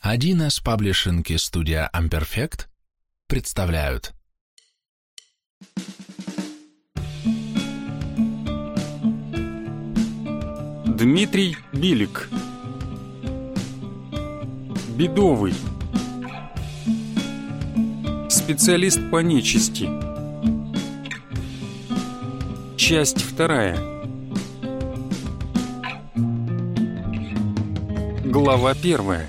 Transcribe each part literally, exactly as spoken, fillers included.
один эс паблишинг и студия Amperfect представляют. Дмитрий Билик. Бедовый. Специалист по нечисти. Часть вторая. Глава первая.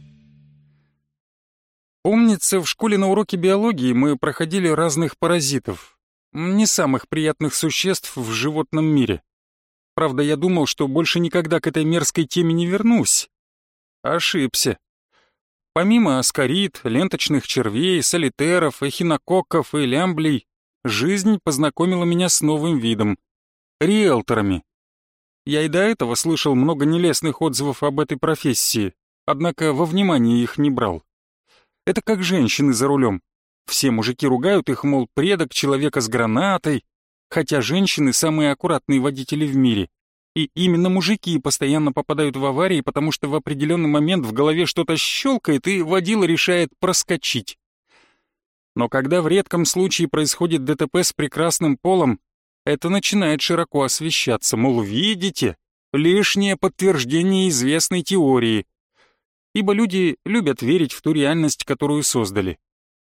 Помнится, в школе на уроке биологии мы проходили разных паразитов, не самых приятных существ в животном мире. Правда, я думал, что больше никогда к этой мерзкой теме не вернусь. Ошибся. Помимо аскарид, ленточных червей, солитеров, эхинококков и лямблей, жизнь познакомила меня с новым видом — риэлторами. Я и до этого слышал много нелестных отзывов об этой профессии, однако во внимание их не брал. Это как женщины за рулем. Все мужики ругают их, мол, предок человека с гранатой, хотя женщины — самые аккуратные водители в мире. И именно мужики постоянно попадают в аварии, потому что в определенный момент в голове что-то щелкает, и водила решает проскочить. Но когда в редком случае происходит ДТП с прекрасным полом, это начинает широко освещаться, мол, видите, лишнее подтверждение известной теории. Ибо люди любят верить в ту реальность, которую создали.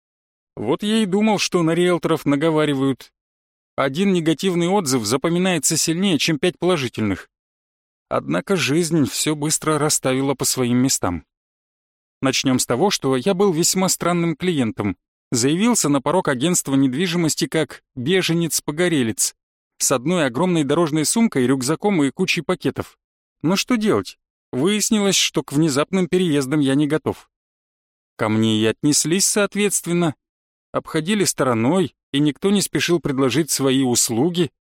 Вот я и думал, что на риэлторов наговаривают. Один негативный отзыв запоминается сильнее, чем пять положительных. Однако жизнь все быстро расставила по своим местам. Начнем с того, что я был весьма странным клиентом. Заявился на порог агентства недвижимости как беженец-погорелец, с одной огромной дорожной сумкой, рюкзаком и кучей пакетов. Но что делать? Выяснилось, что к внезапным переездам я не готов. Ко мне и отнеслись соответственно, обходили стороной, и никто не спешил предложить свои услуги.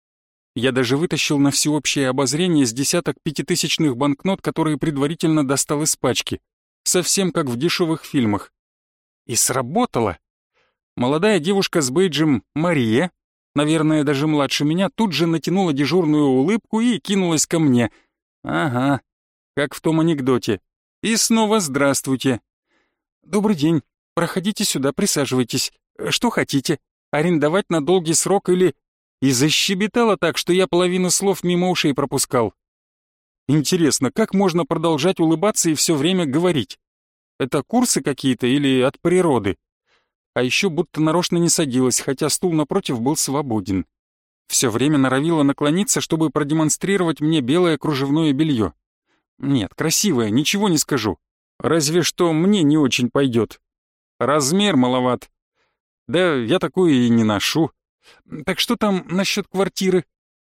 Я даже вытащил на всеобщее обозрение с десяток пятитысячных банкнот, которые предварительно достал из пачки, совсем как в дешевых фильмах. И сработало. Молодая девушка с бейджем Мария, наверное, даже младше меня, тут же натянула дежурную улыбку и кинулась ко мне. Ага, как в том анекдоте. И снова здравствуйте. Добрый день, проходите сюда, присаживайтесь. Что хотите? Арендовать на долгий срок или... И защебетала так, что я половину слов мимо ушей пропускал. Интересно, как можно продолжать улыбаться и все время говорить? Это курсы какие-то или от природы? А еще будто нарочно не садилась, хотя стул напротив был свободен. Все время норовила наклониться, чтобы продемонстрировать мне белое кружевное белье. Нет, красивое, ничего не скажу. Разве что мне не очень пойдет. Размер маловат. Да я такую и не ношу. Так что там насчет квартиры?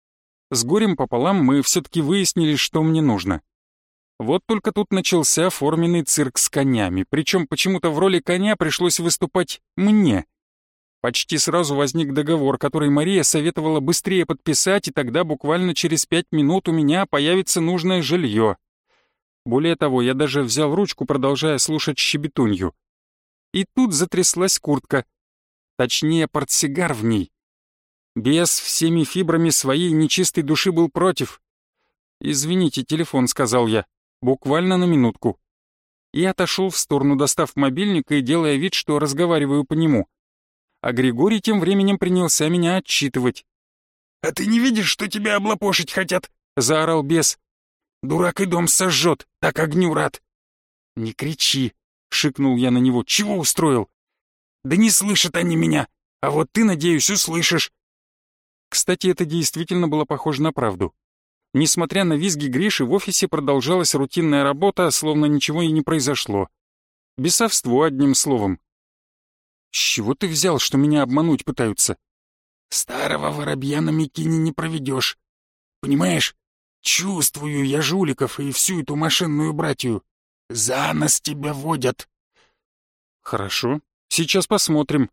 С горем пополам мы все-таки выяснили, что мне нужно. Вот только тут начался форменный цирк с конями, причем почему-то в роли коня пришлось выступать мне. Почти сразу возник договор, который Мария советовала быстрее подписать, и тогда буквально через пять минут у меня появится нужное жилье. Более того, я даже взял ручку, продолжая слушать щебетунью. И тут затряслась куртка. Точнее, портсигар в ней. Бес всеми фибрами своей нечистой души был против. «Извините, телефон», — сказал я, буквально на минутку. И отошел в сторону, достав мобильник и делая вид, что разговариваю по нему. А Григорий тем временем принялся меня отчитывать. «А ты не видишь, что тебя облапошить хотят?» — заорал бес. «Дурак и дом сожжет, так огню рад». «Не кричи», — шикнул я на него. «Чего устроил?» «Да не слышат они меня, а вот ты, надеюсь, услышишь». Кстати, это действительно было похоже на правду. Несмотря на визги Гриши, в офисе продолжалась рутинная работа, словно ничего и не произошло. Бесовство, одним словом. «С чего ты взял, что меня обмануть пытаются?» «Старого воробья на Микине не проведешь. Понимаешь, чувствую я жуликов и всю эту мошенную братью. За нос тебя водят». «Хорошо, сейчас посмотрим».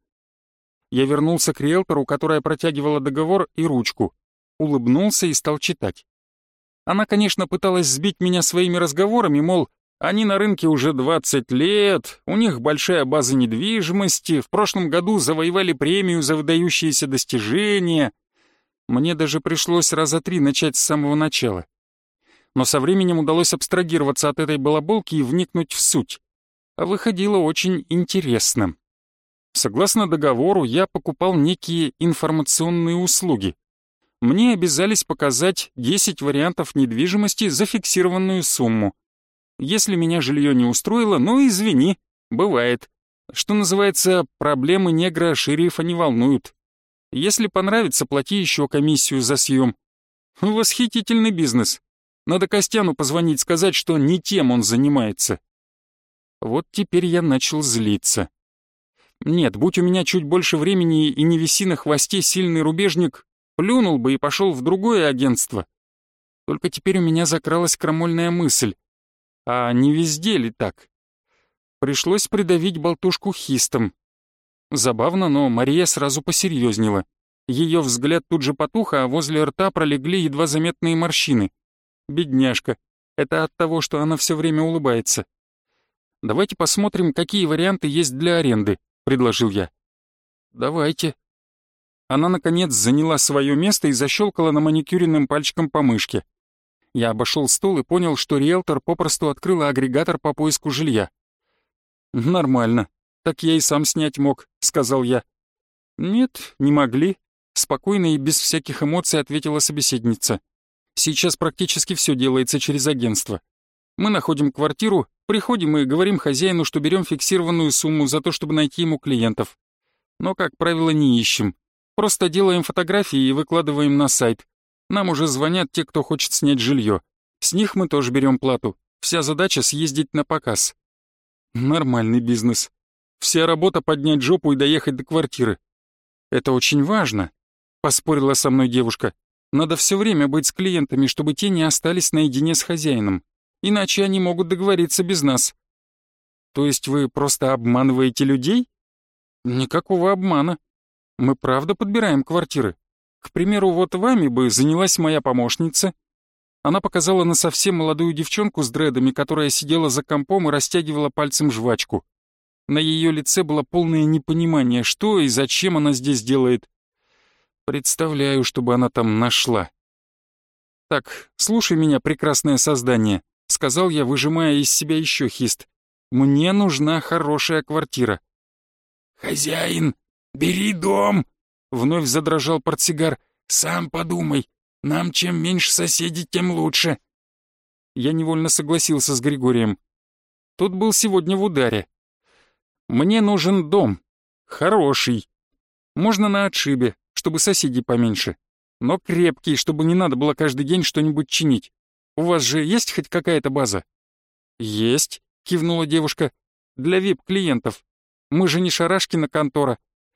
Я вернулся к риэлтору, которая протягивала договор и ручку. Улыбнулся и стал читать. Она, конечно, пыталась сбить меня своими разговорами, мол, они на рынке уже двадцать лет, у них большая база недвижимости, в прошлом году завоевали премию за выдающиеся достижения. Мне даже пришлось раза три начать с самого начала. Но со временем удалось абстрагироваться от этой балаболки и вникнуть в суть. а выходило очень интересно. Согласно договору, я покупал некие информационные услуги. Мне обязались показать десять вариантов недвижимости за фиксированную сумму. Если меня жилье не устроило, ну извини, бывает. Что называется, проблемы негра шерифа не волнуют. Если понравится, плати еще комиссию за съем. Восхитительный бизнес. Надо Костяну позвонить, сказать, что не тем он занимается. Вот теперь я начал злиться. Нет, будь у меня чуть больше времени и не виси на хвосте сильный рубежник, плюнул бы и пошел в другое агентство. Только теперь у меня закралась крамольная мысль. А не везде ли так? Пришлось придавить болтушку хистом. Забавно, но Мария сразу посерьезнела. Ее взгляд тут же потух, а возле рта пролегли едва заметные морщины. Бедняжка. Это от того, что она все время улыбается. «Давайте посмотрим, какие варианты есть для аренды», — предложил я. «Давайте». Она, наконец, заняла свое место и защелкала на маникюренным пальчиком по мышке. Я обошел стол и понял, что риэлтор попросту открыла агрегатор по поиску жилья. «Нормально. Так я и сам снять мог», — сказал я. «Нет, не могли», — спокойно и без всяких эмоций ответила собеседница. «Сейчас практически все делается через агентство. Мы находим квартиру, приходим и говорим хозяину, что берем фиксированную сумму за то, чтобы найти ему клиентов. Но, как правило, не ищем. Просто делаем фотографии и выкладываем на сайт. Нам уже звонят те, кто хочет снять жилье. С них мы тоже берем плату. Вся задача — съездить на показ». Нормальный бизнес. Вся работа — поднять жопу и доехать до квартиры. «Это очень важно», — поспорила со мной девушка. «Надо все время быть с клиентами, чтобы те не остались наедине с хозяином. Иначе они могут договориться без нас». «То есть вы просто обманываете людей?» «Никакого обмана. Мы правда подбираем квартиры. К примеру, вот вами бы занялась моя помощница». Она показала на совсем молодую девчонку с дредами, которая сидела за компом и растягивала пальцем жвачку. На ее лице было полное непонимание, что и зачем она здесь делает. Представляю, чтобы она там нашла. «Так, слушай меня, прекрасное создание», — сказал я, выжимая из себя еще хист. «Мне нужна хорошая квартира». «Хозяин, бери дом!» — вновь задрожал портсигар. «Сам подумай, нам чем меньше соседей, тем лучше». Я невольно согласился с Григорием. Тот был сегодня в ударе. «Мне нужен дом. Хороший. Можно на отшибе, чтобы соседей поменьше. Но крепкий, чтобы не надо было каждый день что-нибудь чинить. У вас же есть хоть какая-то база?» «Есть», — кивнула девушка. «Для вип-клиентов. Мы же не Шарашкина контора».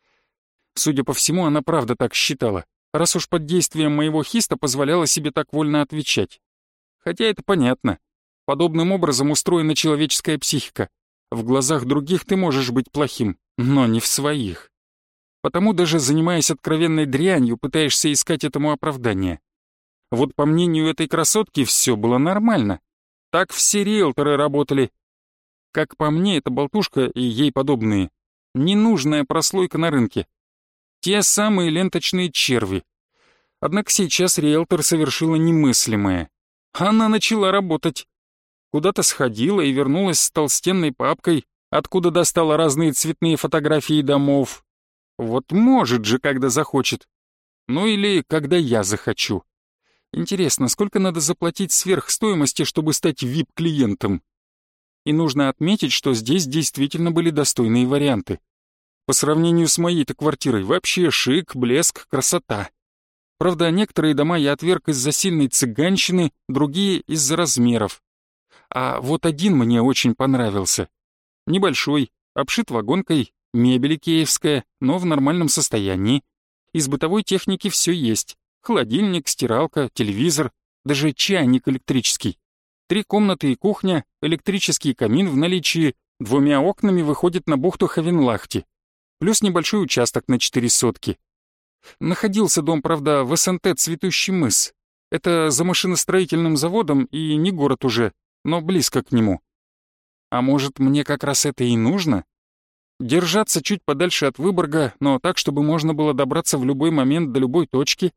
Судя по всему, она правда так считала, раз уж под действием моего хиста позволяла себе так вольно отвечать. Хотя это понятно. Подобным образом устроена человеческая психика. В глазах других ты можешь быть плохим, но не в своих. Потому даже занимаясь откровенной дрянью, пытаешься искать этому оправдание. Вот по мнению этой красотки все было нормально. Так все риэлторы работали. Как по мне, эта болтушка и ей подобные. Ненужная прослойка на рынке. Те самые ленточные черви. Однако сейчас риэлтор совершила немыслимое. Она начала работать. Куда-то сходила и вернулась с толстенной папкой, откуда достала разные цветные фотографии домов. Вот может же, когда захочет. Ну или когда я захочу. Интересно, сколько надо заплатить сверхстоимости, чтобы стать вип-клиентом? И нужно отметить, что здесь действительно были достойные варианты. По сравнению с моей-то квартирой вообще шик, блеск, красота. Правда, некоторые дома я отверг из-за сильной цыганщины, другие — из-за размеров. А вот один мне очень понравился. Небольшой, обшит вагонкой, мебель икеевская, но в нормальном состоянии. Из бытовой техники все есть. Холодильник, стиралка, телевизор, даже чайник электрический. Три комнаты и кухня, электрический камин в наличии, двумя окнами выходит на бухту Хавенлахти. Плюс небольшой участок на четыре сотки. Находился дом, правда, в СНТ «Цветущий мыс». Это за машиностроительным заводом и не город уже, но близко к нему. А может, мне как раз это и нужно? Держаться чуть подальше от Выборга, но так, чтобы можно было добраться в любой момент до любой точки.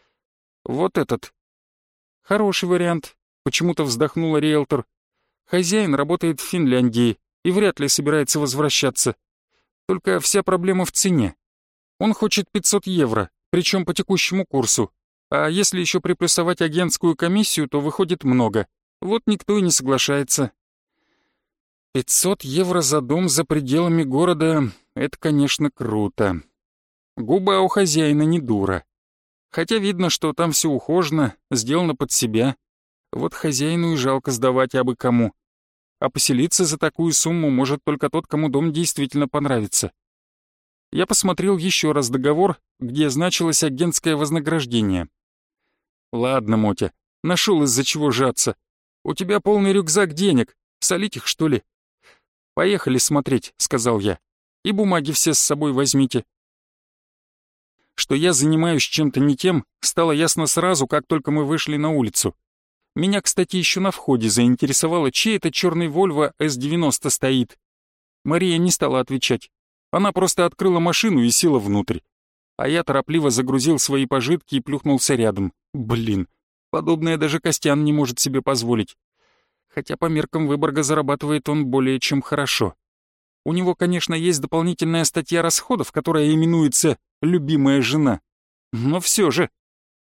Вот этот. Хороший вариант, почему-то вздохнула риэлтор. Хозяин работает в Финляндии и вряд ли собирается возвращаться. Только вся проблема в цене. Он хочет пятьсот евро, причем по текущему курсу. А если еще приплюсовать агентскую комиссию, то выходит много. Вот никто и не соглашается. пятьсот евро за дом за пределами города — это, конечно, круто. Губа у хозяина не дура. Хотя видно, что там все ухожено, сделано под себя. Вот хозяину и жалко сдавать абы кому. А поселиться за такую сумму может только тот, кому дом действительно понравится. Я посмотрел еще раз договор, где значилось агентское вознаграждение. «Ладно, Мотя, нашел из-за чего жаться. У тебя полный рюкзак денег, солить их, что ли?» «Поехали смотреть», — сказал я. «И бумаги все с собой возьмите». Что я занимаюсь чем-то не тем, стало ясно сразу, как только мы вышли на улицу. Меня, кстати, еще на входе заинтересовало, чей это черный Volvo эс девяносто стоит. Мария не стала отвечать. Она просто открыла машину и села внутрь. А я торопливо загрузил свои пожитки и плюхнулся рядом. Блин, подобное даже Костян не может себе позволить. Хотя по меркам Выборга зарабатывает он более чем хорошо. У него, конечно, есть дополнительная статья расходов, которая именуется «любимая жена». Но все же,